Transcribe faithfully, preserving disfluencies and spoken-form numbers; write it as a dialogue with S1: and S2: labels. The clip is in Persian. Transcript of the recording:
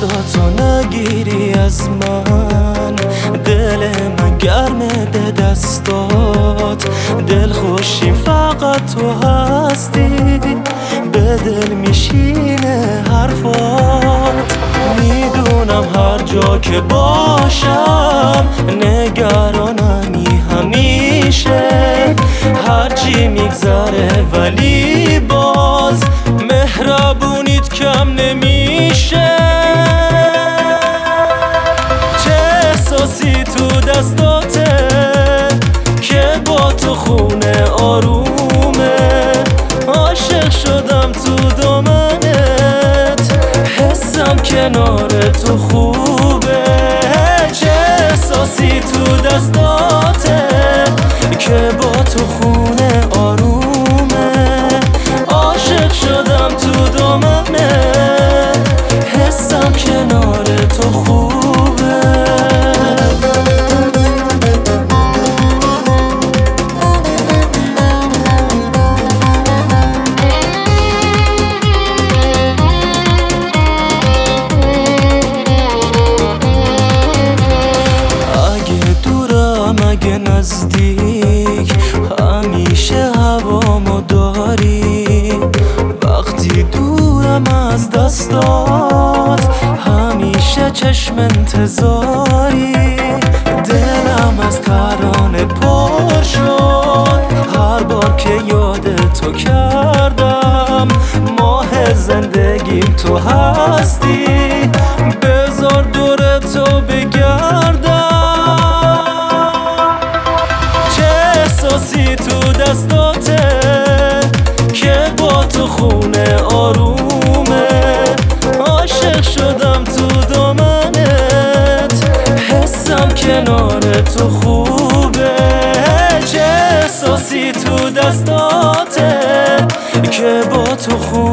S1: دستاتو نگیری از من، دل من گرمه به دستات، دل خوشی فقط تو هستی، به دل میشینه حرفات. میدونم هر جا که باشم نگرانمی همیشه، هرچی میگذره ولی باز مهربونیت کم نمیشه. چه احساسی تو دستاته که با تو خونه آرومه، عاشق شدم تو دامنت، حسم کنار تو خوبه. چه احساسی تو دستاته که با تو خونه آرومه، عاشق شدم تو دامنت، حسم کنار تو خوبه. اگه نزدیک همیشه هوامو داری، وقتی دورم از دستات همیشه چشم انتظاری. دلم از ترانه پر شد هر بار که یاد تو کردم، ماه زندگیم تو هستی، بذار دور تو بگردم. احساسی تو دستاته که با تو خونه آرومه، عاشق شدم تو دامنت، حسم کنار تو خوبه. چه احساسی تو دستاته که با تو خونه